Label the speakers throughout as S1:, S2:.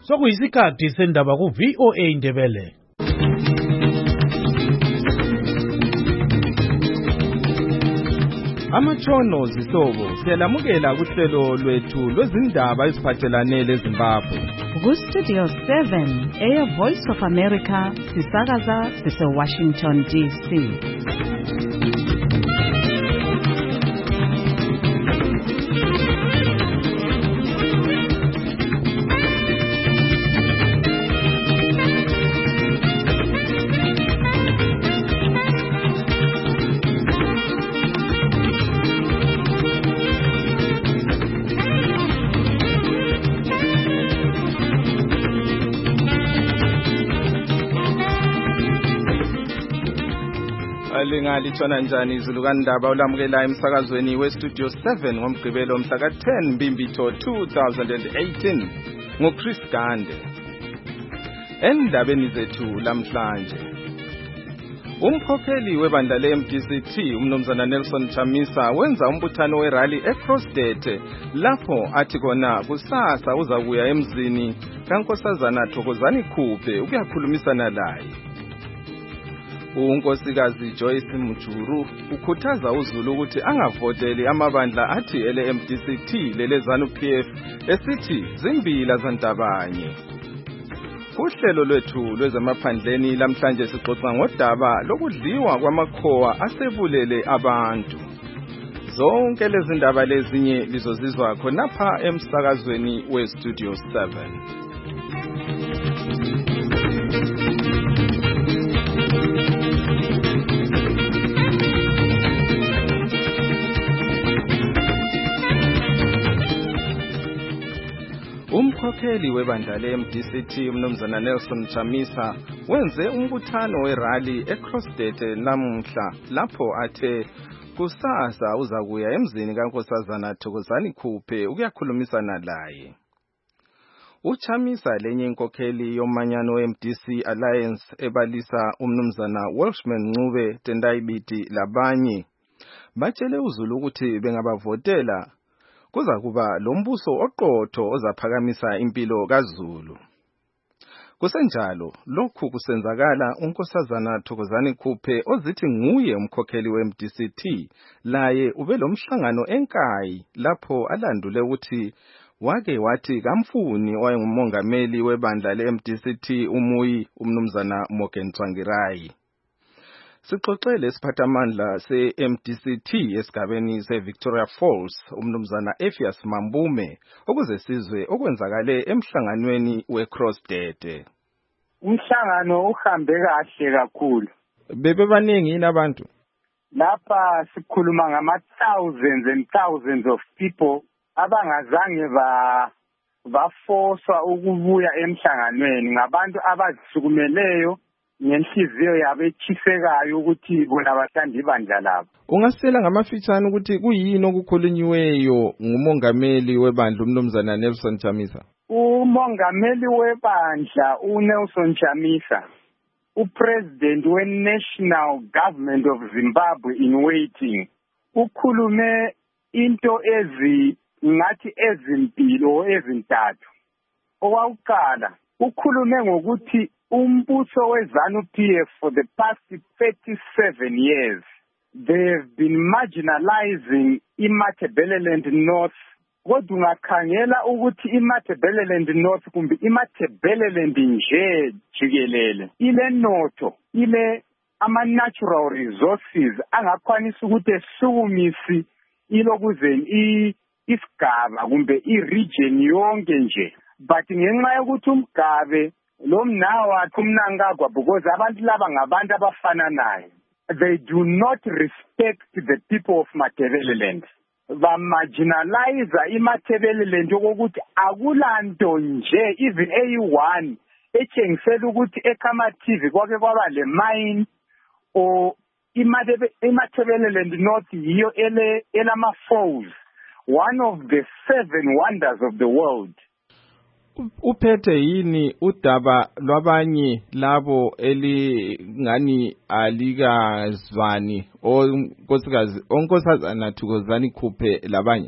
S1: Sokuyisikhathi sendaba ku-VOA Indebele.
S2: Amatshono zihlobo siyalamukela kuhlelo lwethu lwezindaba eziphathelane leZimbabwe.
S3: Ku-Studio 7 Air Voice of America sisakaza sise-Washington DC.
S2: Lingalitshona njani izulu kandaba olamukela emsakazweni we-Studio 7 ngomgqibelo mhla ka-10 Mbimbitho 2018 nguChris Gande. Endabeni zethu lamhlanje, umkhokheli webandla le-MDCT umnumzana Nelson Chamisa wenza umbuthano werally eCrossdet lapho athi khona kusasa uzakuya emzini kaNkosazana Thokozani Khuphe ukuyakhulumisana laye. Unkosikazi Joyce Mujuru ukhuthaza uZulu ukuthi angavoteli amabandla athi ele-MDCT lele-ZANU-PF esithi zimbila zantabanye. Uhlelo lwethu lwezemaphandleni lamhlanje sixoxa ngodaba lokudliwa kwamakhowa asebulele abantu. Zonke lezi ndaba lezinye lizozizwa khonapha emsakazweni we-Studio 7. Umkhokheli webandla le-MDCT umnumzana Nelson Chamisa wenze umbuthano werally eCrossdet namuhla lapho athe kusasa uzakuya emzini kaNkosazana Thokozani Khuphe ukuyakhulumisana laye. UChamisa lenye inkokheli yomanyano we-MDC Alliance ebalisa umnumzana Welshman Ncube Tendai Biti labanye batshele uZulu ukuthi bengabavotela kuza kuba lombuso oqotho ozaphakamisa impilo kaZulu. Kusenjalo lokhu kusenzakala uNkosazana Thokozani Khuphe ozithi nguye umkhokheli we-MDCT laye ube lomhlangano enkayi lapho alandule ukuthi wake wathi kamfuni owayengumongameli webandla le-MDCT umuyi umnumzana Morgan Tsvangirai. Sixoxele isiphathamandla se-MDCT esigabeni se-Victoria Falls umnumzana Ephias Mambume ukuze sizwe okwenzakale emhlanganweni we-Crossdet.
S4: Umhlangano uhambe kahle kakhulu.
S2: Bebebaningi yini abantu?
S4: Lapha sikhuluma ngama-thousands and thousands of people abangazange bafoswa ukubuya emhlanganweni, ngabantu abazisukumeleyo ngenhliziyo yabo echisekayo ukuthi bona bathanda ibandla labo.
S2: Ungasela ngamafitshane ukuthi kuyini okukhulunyiweyo ngumongameli webandla umnumzana Nelson Chamisa?
S4: Umongameli webandla uNelson Chamisa, upresident we-National Government of Zimbabwe in waiting, ukhulume into ngathi ezimpilo ezintathu. Owakuqala ukhulume ngokuthi umbuso we-ZANU-PF for the past 37 years, they've been marginalizing iMatabeleland North. Kodwa ungakhangela ukuthi iMatabeleland North kumbe iMatabeleland nje jikelele ile notho, ile ama-natural resources angakwanisa ukuthi esukumisi ilokuzeni isigaba kumbe i-region yonke nje. But ngenxa yokuthi umgabe lo mnawakhe umnankagwa because abantu laba ngabantu abafananayo, they do not respect the people of Matabeleland. Ba-marginalize iMatabeleland okokuthi akulanto nje even eyi-1 etshengisela ukuthi eKamathi kwake kwaba le mine or iMatabeleland North yiyo elama-falls, one of the 7 wonders of the world.
S2: Uphethe yini udaba lwabanye labo elingani alikazwani onkosazana Thokozani Khuphe labanye?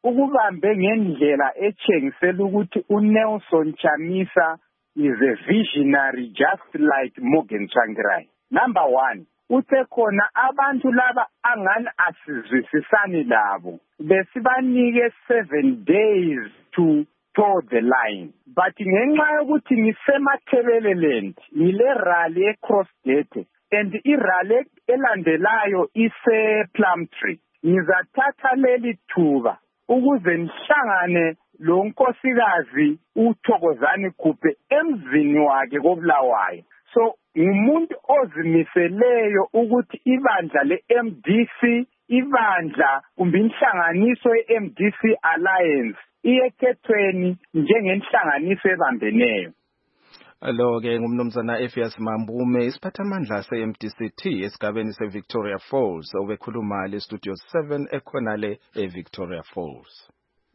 S4: ukubambe ngendlela etshengisela ukuthi uNelson Chamisa is a visionary just like Morgan Tsvangirai. Number one, uthe khona abantu laba angani asizwisisani labo besibanike 7 days to toe the line, but ngenxa yokuthi ngisemathebeleland ngile rally eCrossgate and irally elandelayo ise Plumtree, ngizathatha leli thuba ukuze nihlangane lo nkosikazi uThokozani Khuphe emzini wakhe koBulawayo. So umuntu ozimiseleyo ukuthi ibandla leMDC, ibandla kumbe inhlanganiso yeMDC Alliance iyekhethweni njengenhlanganiso ebambeneyo.
S2: Lo-ke ngumnumzana Effias Mambume, isiphathamandla se-MDC-T esigabeni se-Victoria Falls, obekhuluma le-Studio 7 ekhonale e-Victoria Falls.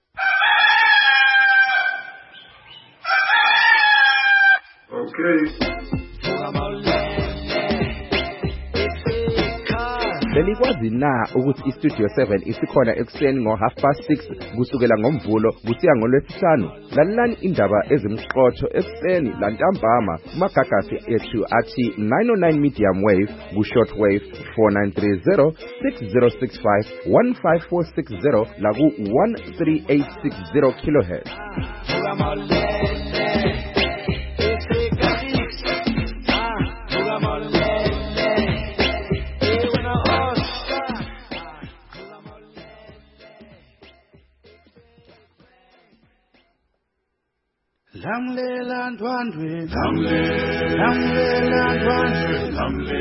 S5: Okay.
S6: Belikwazi na ukuthi iStudio 7 isikhona ekuseni ngo6:30 kusukela ngoMvulo kusiya ngoLwesihlanu? Lalelani indaba ezimqotho ekuseni lantambama kumagagasi ethu athi 909 medium wave ku shortwave 4930 6065 15460 la ku 13860 kHz.
S1: Lamlela ndwandwe, lamlela ndwandwe,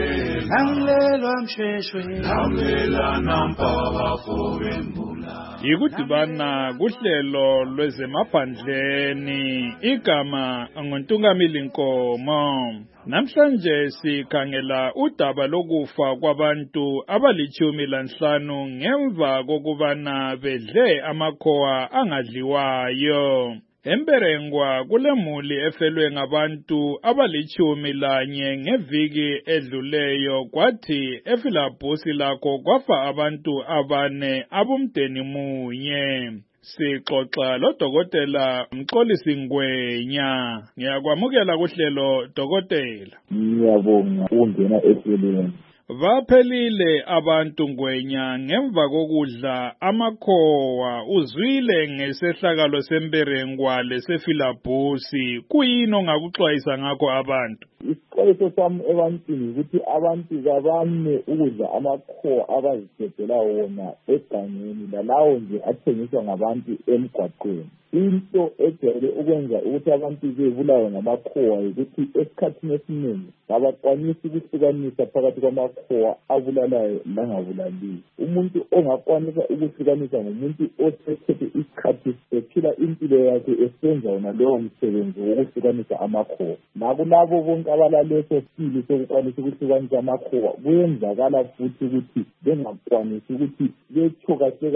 S1: lamlela msheshwe, lamlela nampaba fowembula. Yikudibana kuhlelo lwezemaphandleni, igama ngontungamili Nkomo. Namhlanje sikhangela udaba lokufa kwabantu abali-15 ngemva kokubana bedle amakhowa angadliwayo. Emberengwa kulemuli efelwe ngabantu abali-11 ngeviki edluleyo, kwathi eFilabhosi lakho kwafa abantu 4 abomndeni munye. Sixoxa loDokotela Mxolisi Ngwenya. Ngiyakwamukela kuhlelo dokotela.
S7: Ngiyabonga ungena ehlelweni.
S1: Baphelile abantu Ngwenya ngemva kokudla amakhowa. Uzwile ngesehlakalo semberengwa leseFilabhosi. Kuyini ongakuxwayisa ngakho abantu?
S7: Isixwayiso sami ebantwini ukuthi abantu kabame ukudla amakhowa abazithethela wona egangeni lalawo nje athengiswa ngabantu emgwaqweni. Into ejwayele ukwenza ukuthi abantu bebulawe ngamakhowa ukuthi esikhathini esiningi abakwanisi ukuhlukanisa phakathi kwamakhowa abulalayo langabulaliyo. Umuntu ongakwanisa ukuhlukanisa ngumuntu osethethe isikhathi ephila impilo yakhe esenza wona lowo msebenzi wokuhlukanisa amakhowa. Nakulabo bonke abalaleso sibili sokukwanisa ukuhlukanisa amakhowa kuyenzakala futhi ukuthi bengakwanisi ukuthi betsho kahle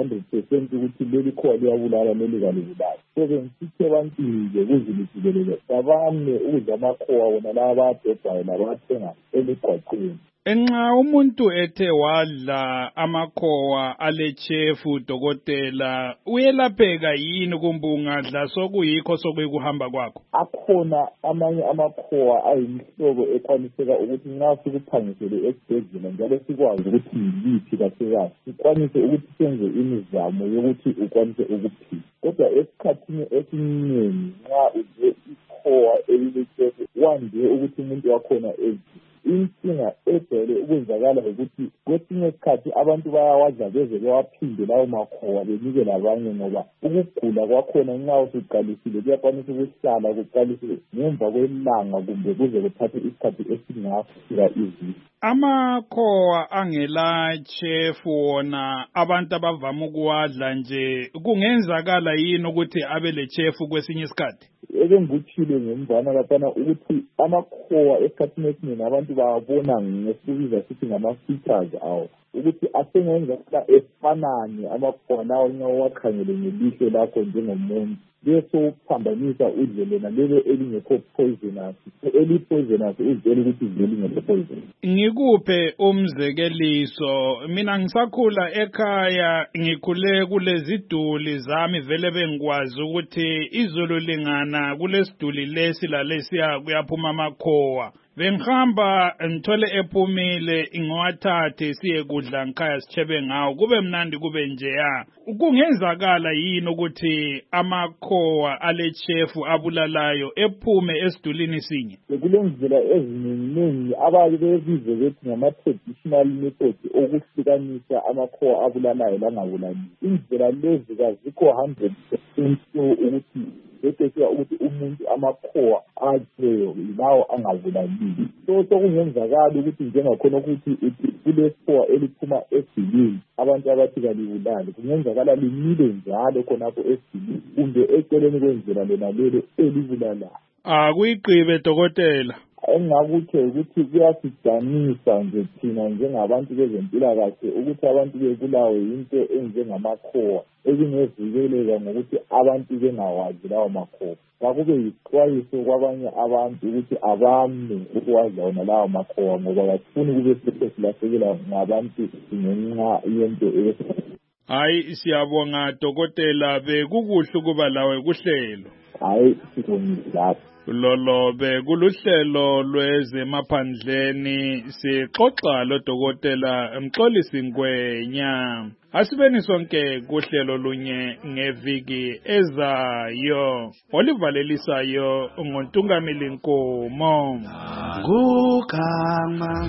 S7: 100% ukuthi leli khowa liyabulala leli kalibulala. So-ke ngisithi ebantwini-ke kuzilisibelele kabame ukudla amakhowa wona laba abadobhayo labathenga emigwaqweni.
S1: Enxa umuntu ethe wadla amakhowa alechefu dokotela, uyelapheka yini kumbe ungadla sokuyikho sokuyikuhamba kwakho?
S7: Akhona amanye amakhowa ayimhlobo ekwaniseka ukuthi nxa sikuphangisele esibhedlela njalo sikwazi ukuthi yiliphi kahle sikwanise ukuthi senze imizamo yokuthi ukwanise ukuphila. Kodwa esikhathini esiningi nxa udle ikhowa elilechefu wande ukuthi umuntu wakhona inkinga ejwayele ukwenzakala ukuthi kwesinye isikhathi abantu bayawadla beze bewaphinde lawo makhowa benike labanye, ngoba ukugula kwakhona nxa usuqalisile kuyakwanisa ukuhlala kuqalisile ngemva kwelanga kumbe kuze kuthathe isikhathi esingafika iviki.
S1: Amakhowa angela chefu wona abantu abavama ukuwadla nje kungenzakala yini ukuthi abe le chefu kwesinye isikhathi?
S7: Ekengikuthile ngemvana laphana ukuthi amakhowa esikhathini esiningi abantu bawabona ngesibiza sithi ngama-features awo. ukuthi asengenza esifanane amakhowa lawo nxa uwakhangele ngelihlo lakho njengomuntu bese uphambanisa udle lona lelo elingekho poisonous eli-poisonous uzitshela ukuthi idle lingekho poisonous.
S1: Ngikuphe umzekeliso, mina ngisakhula ekhaya ngikhule kuleziduli zami vele bengikwazi ukuthi izulu lingana kulesiduli lesi lalesiya kuyaphuma amakhowa. Bengihamba ngithole ephumile ngiwathathe siye kudla ngikhaya sichebe ngawo kube mnandi kube njeya. Kungenzakala yini ukuthi amakhowa ale chef abulalayo ephume esidulini sinye?
S7: Kulendlela eziningi ababebize bethi ngama-traditional method okuhlukanisa amakhowa abulalayo langabulali. Indlela lezi kazikho 100% ukuthi bese ukuthi umuntu amakhowa atheyo lawo angabulali. So kungenzakala ukuthi njengakhona ukuthi kulekhowa eliphuma esidilini abantu abathi kalibulali kungenzakala limile njalo khonapho esidilini kumbe eceleni kwendlela lona lelo elibulalayo.
S1: Kuyiqibe dokotela.
S7: Engakutsho ukuthi kuyasidanisa nje thina njengabantu bezempilakahle ukuthi abantu bebulawe yinto enjengamakhowa ezingezikeleka ngokuthi abantu bengawazi lawo makhowa. Kakube yixwayiso kwabanye abantu ukuthi abame ukwazi wona lawo makhowa ngoba kasifuni kube silahlekelwa ngabantu ngenxa yento
S1: Hayi siyabonga dokotela bekukuhle ukuba lawe kuhlelo.
S7: Hayi sibongile lapho.
S1: Lolo bekuluhlelo lwezemaphandleni sixoxa lo dokotela Mxolisi Ngwenya. Asibeni sonke kuhlelo lunye ngeviki ezayo. Olivalelisayo ngoNtungamili Nkomo.
S5: Ngugama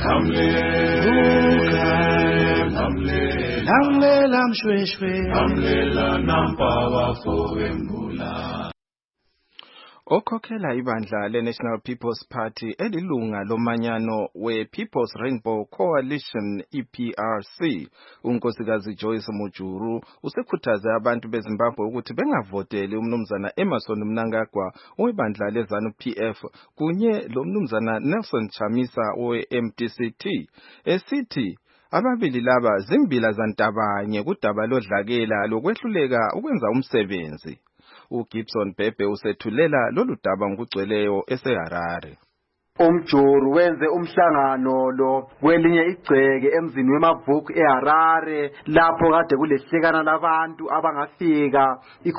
S5: Namlela mshweshwe Namlela nampawa fowembula.
S2: Okhokhela ibandla le-National People's Party elilunga lomanyano we-People's Rainbow Coalition EPRC, unkosikazi Joyce Mujuru usekhuthaze abantu beZimbabwe ukuthi bengavoteli umnumzana Emmerson Mnangagwa webandla leZANU-PF kunye lomnumzana Nelson Chamisa we-MDCT, esithi ababili laba zimbila zantabanye kudaba lodlakela lokwehluleka ukwenza umsebenzi. uGibson Bhebhe usethulela lolu daba ngokugcweleyo eseHarare.
S8: Umjuru wenze umhlangano lo kwelinye igceke emzini weMabhuku eHarare lapho kade kulehlekana labantu abangafika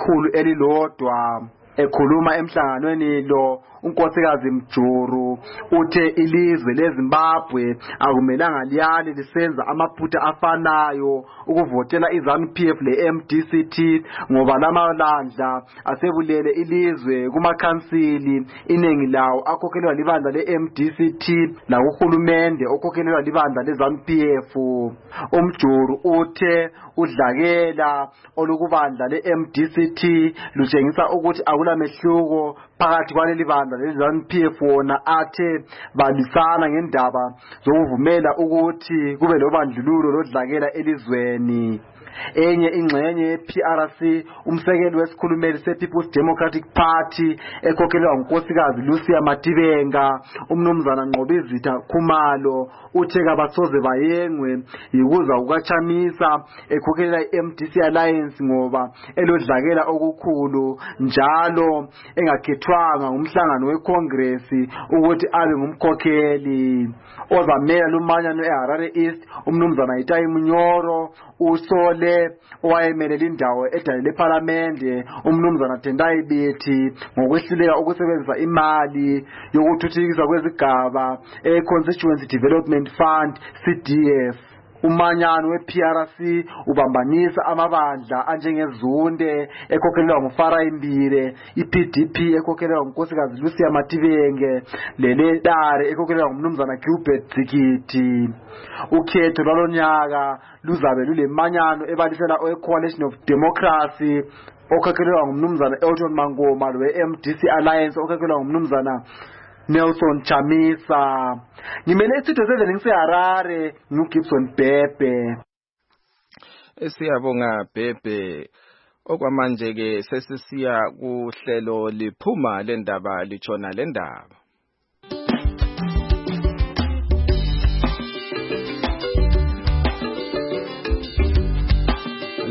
S8: 100. Ekhuluma emhlanganweni lo unkosikazi Mjuru uthe ilizwe leZimbabwe akumelanga liyale lisenza amaphutha afanayo ukuvotela iZANU-PF leMDCT ngoba lamalandla asebulele ilizwe kumakhansili iningi lawo akhokhelwa libandla leMDCT lakuhulumende okhokhelwa libandla leZANU-PF. Umjuru uthe udlakela olukubandla leMDCT lutshengisa ukuthi akulamehluko phakathi kwaleli bandla leZANU-PF wona athe balisana ngendaba zokuvumela ukuthi kube lobandlululo lodlakela elizweni. Enye ingxenye yePRC umsekeli wesikhulumeli sePeople's Democratic Party ekhokhelwa ngunkosikazi Lucia Matibenga umnumzana Nqobizitha Khumalo uthe kabasoze bayengwe yikuza ukachamisa ekhokhelela iMDC Alliance ngoba elodlakela okukhulu njalo engakhethwanga umhlangano weCongress ukuthi abe ngumkhokheli. Ozamela lumanyano eHarare East umnumzana Itayi Munyoro usole owayemelela indawo edale leParliament umnumzana Tendai Biti ngokwehluleka ukusebenzisa imali yokuthuthukiswa kwezigaba eConstituency Development Fund CDF. Umanyano wePRC ubambanisa amabandla anjengezunde ekhokhelwa nguFara Imbire, iPDP ekhokhelwa ngunkosikazi Lucia Matibenge, leLedare ekhokhelwa ngumnumzana Gilbert Zikiti. Ukhetho lwalonyaka luzabe lulemanyano ebalisela oCoalition of Democracy okhokhelwa ngumnumzana Elton Mangoma loweMDC Alliance okhokhelwa ngumnumzana Nelson Chamisa. Ngimele isitho 7 ngiseHarare nguGibson Bhebhe.
S2: Siyabonga Bhebhe. Okwamanje ke sesisiya kuhlelo liphuma lendaba lichona lendaba.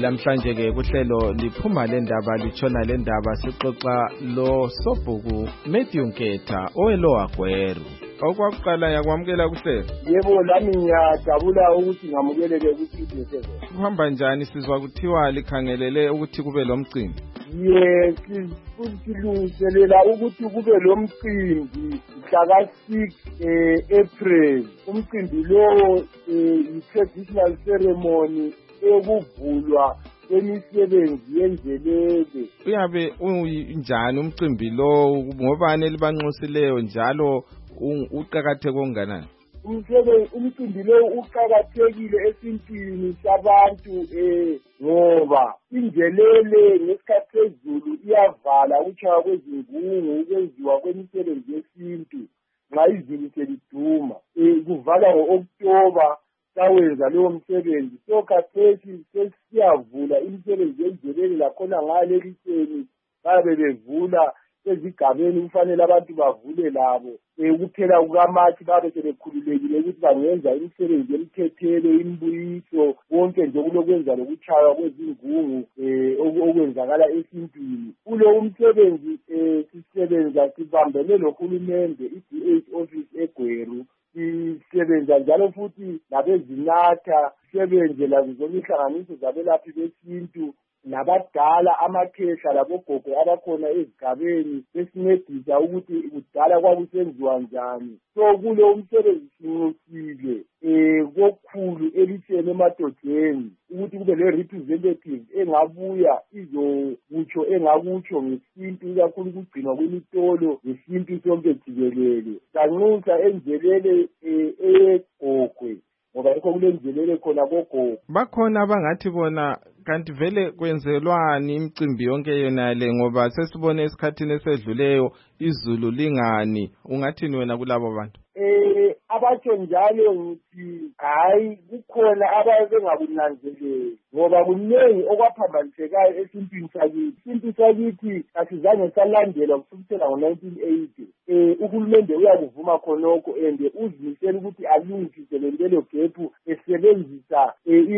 S2: Lamhlanje ke kuhlelo liphuma le ndaba litshona le ndaba sixoxa lo Sobhuku Matthew Nketha oweLower Gweru. Okwakuqala yakwamukela kuhlelo.
S7: Yebo lami ngiyajabula ukuthi ngamukeleke ukuthi
S2: kuhamba njani sizwa kuthiwa likhangelele ukuthi kube lo mcimbi.
S7: Yes, silungiselela ukuthi kube lo mcimbi mhla ka-6 April. Umcimbi lo i-traditional ceremony ekuvulwa kwemisebenzi yenzelele.
S2: Uyabe unjani umcimbi lo, ngobani elibanxusileyo njalo uqhakatheke onganani?
S7: Umcimbi lo uqhakathekile esintwini sabantu ngoba injelele ngesikhathi sezulu iyavala ukutshaya kwezingungu ukwenziwa kwemisebenzi yesintu nxa izulu seliduma. Kuvala ngo-October sawenza leyo msebenzi. So khathesi sesiyavula imisebenzi yenjelele lakhona ngale litsheni babe bevula ezigabeni kufanele abantu bavule labo. Ukuphela kukaMathi babe sebekhululekile ukuthi bangenza imisebenzi yemithethelo, imbuyiso, konke nje kulokwenza lokutshaywa kwezingungu okwenzakala esintwini. Kulo umsebenzi sisebenza sibambene lohulumende i-DH office eGweru. Sisebenza njalo futhi labezinatha, sisebenze lazo zonke inhlanganiso zabelaphi besintu nabadala amakhehla labogogo abakhona ezigabeni besincedisa ukuthi kudala kwakusenziwa njani. So kulo umsebenzi sinxusile kokhulu elitsheni emadodeni ukuthi kube le-representative engabuya izokutsho engakutsho ngesintu, ikakhulu ukugcinwa kwemitolo ngesintu sonke jikelele. Sanxusa enjelele eyegogwe ngoba yikho kulenjelele khona kogogo.
S2: Bakhona abangathi bona kanti vele kwenzelwani imicimbi yonke yonale ngoba sesibone esikhathini esedluleyo izulu lingani. Ungathini wena kulabo bantu?
S7: Abatsho njalo ngithi hayi kukhona ababengakunanzeleli ngoba kunengi okwaphambanisekayo esintwini sakithi. Isintu sakithi asizange salandelwa kusukela ngo-1980. Uhulumende uyakuvuma khonokho and uzimisela ukuthi alungisise lelo gebhu esebenzisa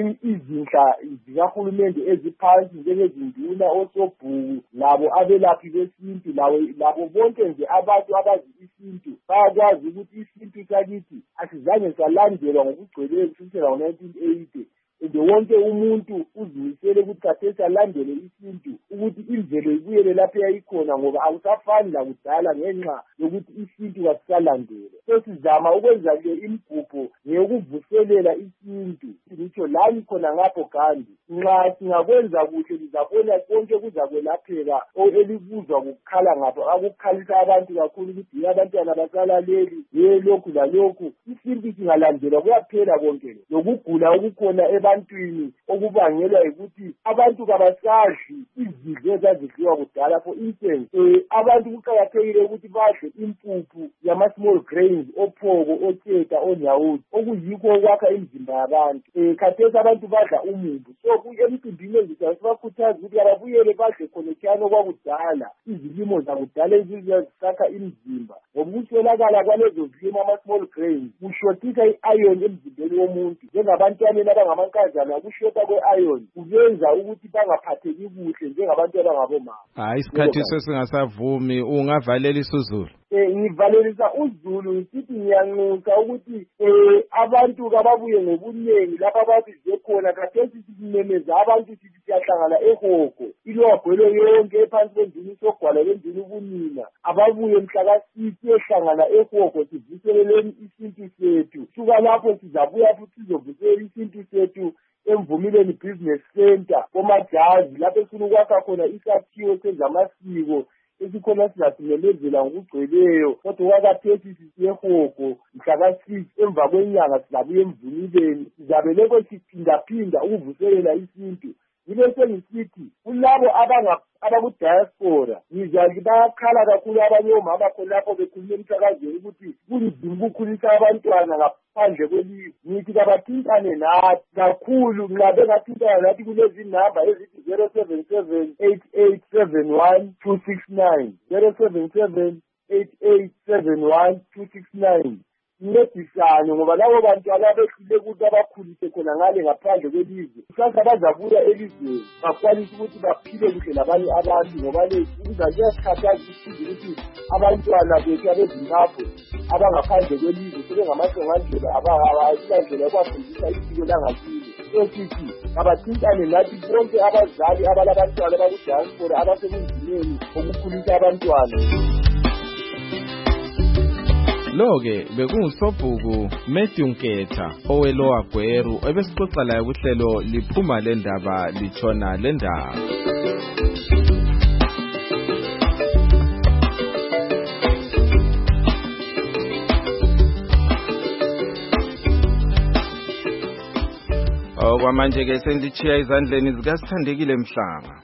S7: izinhla zikahulumende eziphansi njengezinduna, osobhuku, labo abelaphi besintu, labo bonke nje abantu abazi isintu bayakwazi ukuthi isintu sakithi asizange salandelwa ngokugcweleyo kusukela ngo-1980. And wonke umuntu uzimisele ukuthi khathesi alandele isintu ukuthi imvelo ibuyele lapho yayikhona ngoba akusafani lakudala ngenxa yokuthi isintu kasisalandele. Sesizama ukwenza le imigubho ngeyokuvuselela isintu. Ngitsho lani khona ngapho kandi nxa singakwenza kuhle lizabona konke kuzakwelapheka elikuzwa kukhala ngapho akukhalisa abantu kakhulu ukuthi abantwana basalaleli lokhu lalokhu. Isintu singalandelwa kuyaphela konke lokugula okukhona ebantwini okubangelwa yikuthi abantu kabasadli izidlo ezazidliwa kudala. For instance, abantu kuqakathekile ukuthi badle impuphu yama-small grains, ophoko, otsheta, onyawuthi, okuyikho okwakha imizimba yabantu. Khathesi abantu badla umumbu. So emcimbini enjalo sibakhuthaza ukuthi ababuyele badle khonethiyana okwakudala, izilimo zakudala ezizakha imizimba. Ngoba ukuswelakala kwalezo zilimo ama-small grains kushothisa i-iron emzimbeni womuntu. Njengabantwaneni abangamankazana kushota kwe-iron kubenza ukuthi bangaphatheki kuhle njengabantu abangabomama.
S2: Hayi, isikhathi sesingasavumi. Ungavalelisa uzulu?
S7: Ngivalelisa uzulu ngithi ngiyanxusa ukuthi abantu kababuye ngobunengi lapha ababize khona. Khathesi simemeza abantu sithi siyahlangana eHogo, iLower Gweru yonke ephansi kwendini sogwala lendini ubunina ababuye mhla ka-6 siyohlangana eHogo sivuseleleni isintu sethu. Suka lapho sizabuya futhi sizovuselela isintu sethu eMvumileni Business Center komajazi lapho esifuna ukwakha khona isakhiwo sezamasiko esikhona sizasimemezela ngokugcweleyo. Kodwa kwakhathesi sisiyeHogo mhla ka-6 emva kwenyanga sizabuya eMvumileni. Sizabe lokho siphindaphinda ukuvuselela isintu. Yibe sengisithi kulabo abaku-diaspora ngizwa bayakhala kakhulu abanye omama khonapho bekhuluma emsakazweni ukuthi kunzima ukukhulisa abantwana ngaphandle kwelizwe. Ngithi kabathintane nathi kakhulu nxa bengathintana nathi kulezi namba ezithi 077-8871-269 077-8871-269. ncedisane ngoba labo bantwana abehlule ukuthi abakhulise khona ngale ngaphandle kwelizwe kusasa bazabuya elizweni bakwanise ukuthi baphile kuhle labanye abantu ngoba kuyakhathaza ukuthi abantwana bethu abezimbabwe abangaphandle kwelizwe sebengamasongandlela abayilandlela yokwafundisa isiko langakini sithi abathintane nathi bonke abazali abalabantwana bakudiaspora abasebunzimeni okukhulisa abantwana.
S2: Lo-ke bekungusobhuku Matthew Nketha oweLowa Gweru ebesixoxa laye kuhlelo liphuma le ndaba litshona le ndaba. Okwamanje-ke senditshiya izandleni zikaSithandekile Mhlanga.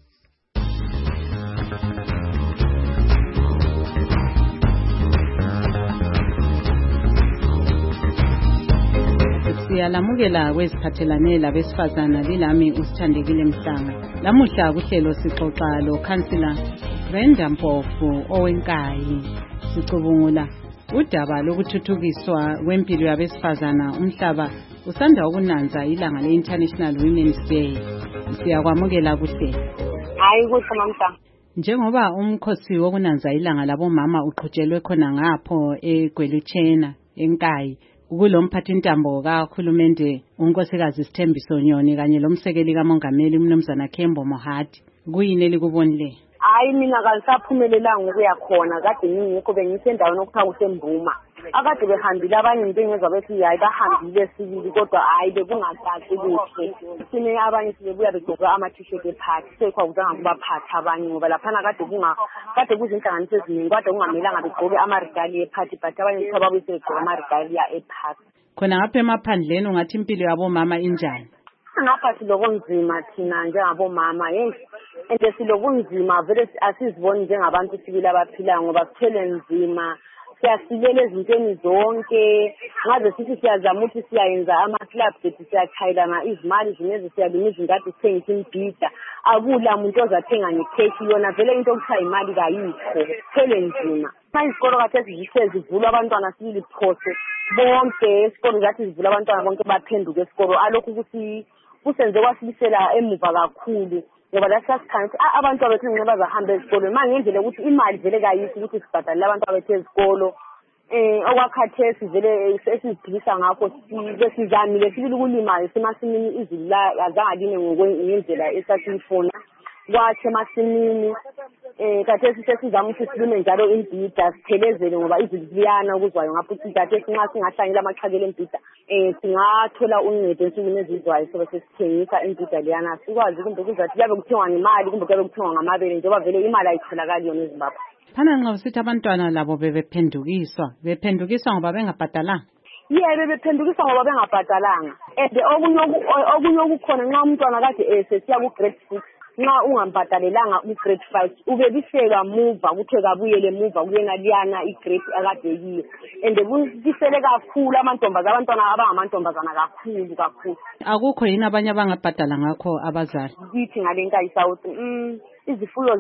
S3: Siyalamukela kweziphathelane labesifazana lilami uSithandekile Mhlanga. Lamuhla kuhlelo sixoxa lo Councillor Brenda Mpofu owenkayi. Sicubungula udaba lokuthuthukiswa kwempilo yabesifazana umhlaba usanda ukunanza ilanga le-International Women's Day. Siyakwamukela kuhle.
S9: Hayi kuhle mamsa.
S3: Njengoba umkhosi wokunanza ilanga labomama uqhutshelwe khona ngapho eGwelutshena enkayi, kulo mphathintambo kahulumende unkosikazi Sithembiso Nyoni kanye lomsekeli kamongameli umnumzana Kembo Mohadi, kuyini elikubonile?
S9: Hayi mina kalisaphumelelanga ukuya khona, kade ngingekho bengisendaweni okuthiwa kuseMbuma. Akade behambile abanye ngibengezwa bethi hayi bahambile sibili kodwa hayi bekungacaci kuhle. Sine abanye sibebuya begqoka ama-t-shirt ephathi sekwakuzanga kubaphatha abanye ngoba laphana kade kuzinhlanganiso eziningi kade kungamelanga begqoke ama-regalia ephathi but abanye kuthiwa babuye sebegqoka ama-regalia ephathi.
S3: Khona ngapha emaphandleni ungathi impilo yabomama injani?
S9: Ngapha silobunzima thina njengabomama and silobunzima vele asiziboni njengabantu sibili abaphilayo ngoba sithwele nzima. Siyasilela ezintweni zonke ngaze sithi siyazama ukuthi siyayenza ama-club sethu siyachayelana izimali zinezi siyalima izingadi sithengisa imbhida akula muntu ozathenga ngekheshi yona vele into okuthiwa imali kayikho sithwele nzima. Izikolo khathesi zithe zivulwa abantwana sibili phose bonke esikolo zathi zivula abantwana bonke baphenduka esikolo alokhu ukuthi kusenze kwasibisela emuva kakhulu ngoba lasisikhanyithi abantu abethu ngeke bazahamba ezikolweni mangendlela ukuthi imali vele kayikho ukuthi sibhadalele abantu abethu ezikolo okwakhathesi vele sesiziphilisa ngakho sizamile sibili ukulima semasimini izulu azange line ngendlela esasiyifuna kwathi emasimini khathesi sesizama ukuthi silime njalo imbhida sithelezele ngoba izulu liyana okuzwayo ngapho ukuthi khathesi nxa singahlanyela amaqhakela embhida singathola uncedo ensukwini ezizwayo sobe sesithengisa imbhida liyana sikwazi kumbe kuzathi kuyabe kuthengwa ngemali kumbe kuyabe kuthengwa ngamabele njengoba vele imali ayitholakali yona eZimbabwe.
S3: Phana nxa usithi abantwana labo bephendukiswa ngoba bengabhadalanga?
S9: Bephendukiswa ngoba bengabhadalanga and okunye okukhona nxa umntwana kade sesiya ku-grade 6 nxa ungambhadalelanga ku-grade 5 ubebiselwa muva kuthiwe kabuyele muva kuyena liyana i-grade akade yiyo and bisele kakhulu abantwana abangamantombazana kakhulu.
S3: Akukho yini abanye abangabhadala ngakho abazali?
S9: Kithi ngale nkayi sawuthi izifuyo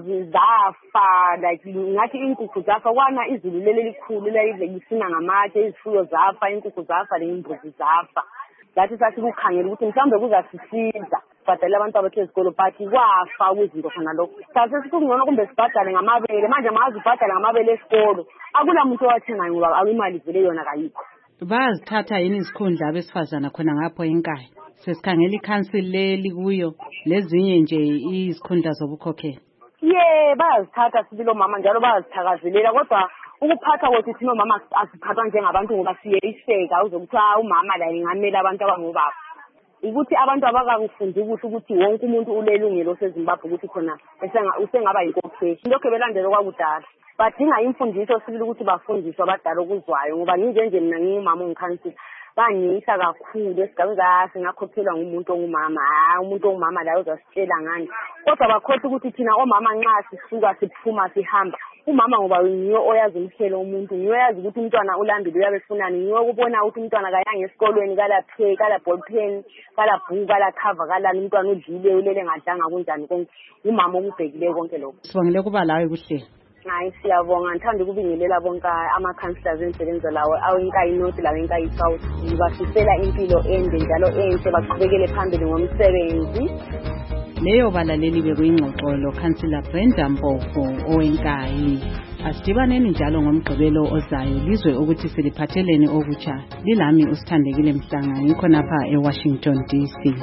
S9: zafa like ngathi inkukhu zafa kwana izulu leli likhulu lisina ngamatshe izifuyo zafa inkukhu zafa lembuzi zafa. Lathi sathi kukhangela ukuthi mhlawumbe kuzasisiza sibhadale abantu abethu ezikolo but kwafa kwizinto khona lokho. Sase sikungcono kumbe sibhadale ngamabele manje mazi ubhadale ngamabele esikolo akula muntu owathengayo ngoba imali vele yona kayikho.
S3: Bayazithatha yini izikhundla abesifazana khona ngapho enkaya? Sesikhangela ikhansili leli kuyo lezinye nje izikhundla zobukhokheli.
S9: Bayazithatha sibili omama njalo bayazithakazelela kodwa ukuphatha kwethu thina omama asiphathwa njengabantu ngoba siyeyiseka uzokuthi umama la ingamela abantu abangobaba. Ukuthi abantu abakakufundi kuhle ukuthi wonke umuntu ulelungelo seZimbabwe ukuthi khona usengaba yinkokheli. Lokho belandela kwakudala. Badinga imfundiso sibili ukuthi bafundiswe abadala okuzwayo ngoba nje mina ngingumama ongikhansila bangiyisa kakhulu esigabeni singakhokhelwa ngumuntu ongumama. Umuntu ongumama la uzasitshela ngani kodwa bakhohle ukuthi thina omama nxa sisuka siphuma sihamba umama ngoba yiyo oyazi umhlelo umuntu yiyo oyazi ukuthi umntwana ulambile uyabefunani yiyo ukubona ukuthi umntwana kayanga esikolweni kala ball pen kala bhuku kala cover kala umntwana udlile ulele ngadlanga kunjani konke umama okubhekile konke lokho.
S3: Sibongile kuba lawe kuhle.
S9: Hayi siyabonga ngithanda ukubingelela bonke ama-councillors engisebenza lawo awenkayi north lawenkayi south ngibafisela impilo ende njalo enhle baqhubekele phambili ngomsebenzi.
S3: Leyo balaleli bekuyingxoxo lo Councillor Brenda Mpofu owenkayi. Asidibaneni njalo ngomgqibelo ozayo lizwe ukuthi siliphatheleni okutsha. Lilami uSithandekile Mhlanga ngikho napha eWashington DC.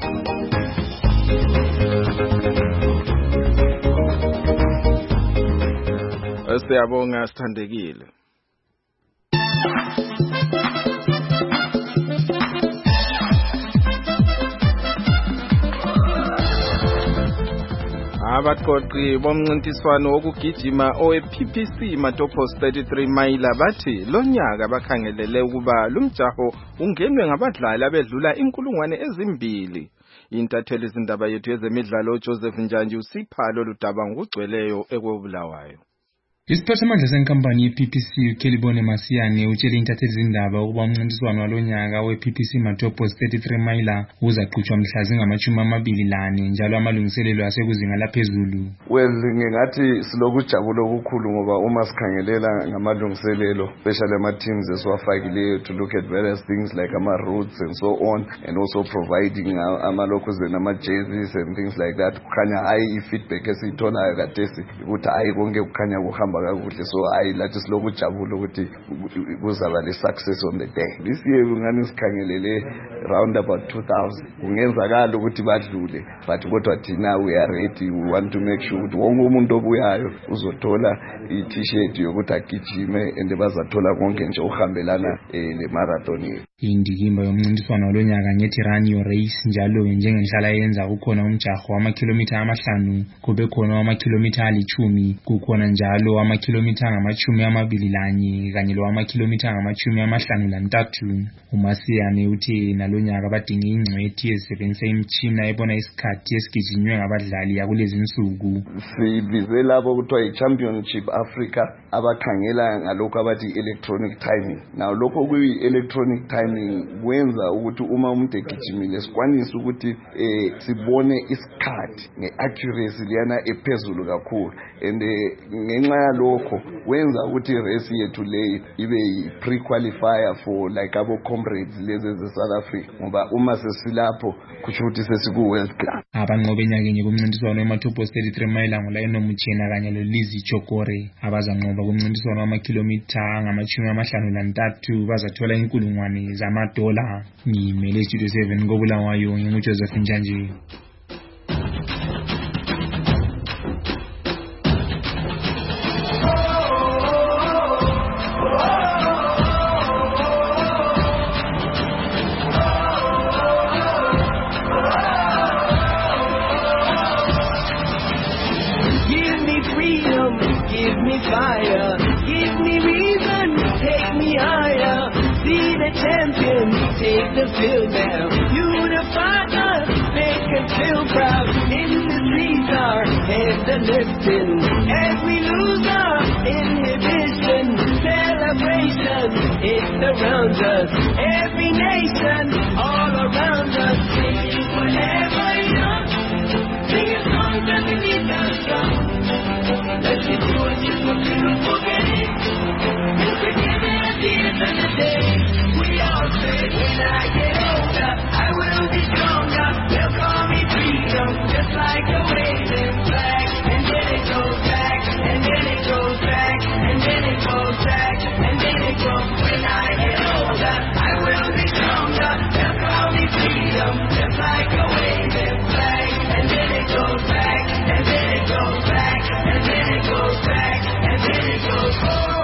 S2: Siyabonga Sithandekile. Abaqoqi bomncintiswano wokugijima owe-PPC Matopos 33 mayila bathi lonyaka bakhangelele ukuba lumjaho ungenwe ngabadlali abedlula 2,000. Intatheli izindaba yethu yezemidlalo Joseph Njanji usipha lolu daba ngokugcweleyo ekwebulawayo.
S10: Isiphathamandla senkampani ye-PPC uKelibone Masiyane utshele intatheli izindaba ukuba umncintiswano walonyaka we-PPC Matopos 33 mayila uzaqhutshwa mhla zingama-24 njalo amalungiselelo asekuzinga laphezulu.
S11: Well, ngingathi silokujabula okukhulu ngoba uma sikhangelela ngamalungiselelo especially ama-teams esiwafakileyo to look at various things like ama-routes and so on and also providing ama-locals and ama-jerseys and things like that. Kukhanya hayi i-feedback esiyitholayo kadesi ukuthi hayi konke kukhanya kuhamba kakuhle, so hayi lathi silokujabula ukuthi kuzaba le success on the day. This year ngani sikhangelele round about 2,000. Kungenzakala ukuthi badlule but kodwa thina we are ready. We want to make sure ukuthi wonke umuntu obuyayo uzothola i-t-shirt yokuthi agijime and bazathola konke nje uhambelana le marathon.
S10: Indikimba yomncintiswano walonyaka ngethi Run Your Race njalo njengenhlala yenza kukhona umjaho wama-kilometer 5 kube khona wama-kilometer 10 kukhona njalo ama-kilometer 21 kanye lowama-kilometer 53. uMasiyane uthi nalonyaka badinga ingcwethi ezisebenzisa imitshina ebona isikhathi esigijinywe ngabadlali yakulezi insuku.
S11: Sibize labo kuthiwa i-Championship Africa abakhangela ngalokho abathi electronic timing. Now lokho kuyi-electronic timing kwenza ukuthi uma umuntu egijimile sikwanise ukuthi sibone isikhathi nge-accuracy liyana ephezulu kakhulu and ngenxa yalokho wenza ukuthi i-race yethu le ibe yi-pre-qualifier for like abo comrades lezi ze-South Africa ngoba uma sesilapho kusho ukuthi sesiku-World Cup.
S10: Abanqobe enyakenye kumncintiswano weMatopos 33 mayila nguLionel Muchena kanye loLizzy Chokore abazanqoba kumncintiswano wama-kilometer 53 bazathola $1,000. Ngimele Studio 7 koBulawayo nginguJoseph Njanji.
S5: Give me fire, give me reason, take me higher. Be the champion, take the field now. Unify us, make us feel proud. In the streets, our heads are lifting. As we lose our inhibition, celebration, it surrounds us. Every nation, all around us, singing forever young. Singing songs that we need to song. Let's get to it, just a beautiful game. If we give it at the end of the day, we all say, when I get older, I will be stronger. They'll call me freedom, just like a waving flag. And then it goes back, and then it goes back, and then it goes back, and then it goes. When I get older, I will be stronger. They'll call me freedom, just like a waving flag. And then it goes back, and then it goes back, and then it goes back, and then it goes.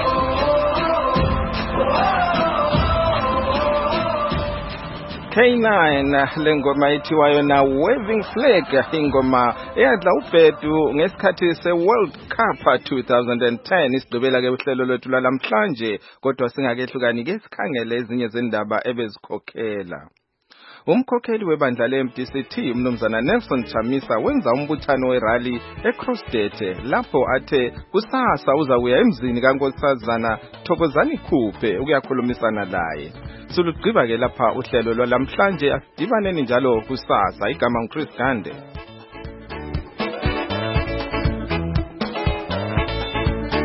S2: K9 lengoma ithiwayo na Waving Flag, ingoma eyadla ubhedu ngesikhathi se-World Cup 2010. Isidobela ke uhlelo lwethu lalamhlanje, kodwa singakehlukani ke sikhangele ezinye zendaba ebezikhokhela. Umkhokheli webandla le-MDCT umnumzana Nelson Chamisa wenza umbuthano werally eCrossdet lapho athe kusasa uzakuya emzini kaNkosazana Thokozani Khuphe ukuyakhulumisana laye. Silugqiba ke lapha uhlelo lwalamhlanje, asidibaneni njalo kusasa. Igama nguChris Gande.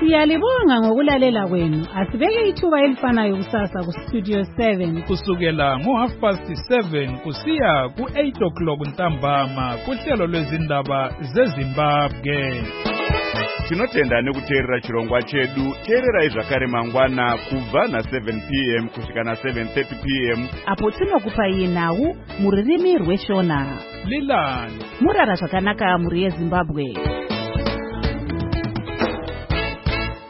S12: Siyalibonga ngokulalela kwenu. Asibeke ithuba elifanayo kusasa ku Studio 7
S1: kusukela ngo7:30 kusiya ku8 ntambama kuhlelo lwezindaba zeZimbabwe.
S13: Tinotenda nekuteerera chirongwa chedu. Teererai zvakare mangwana kubva na7 p.m. kusvika na7:30 p.m.
S14: apo tinokupai nhau mururimi rweShona.
S1: Lilani
S14: murara zvakanaka muri yeZimbabwe.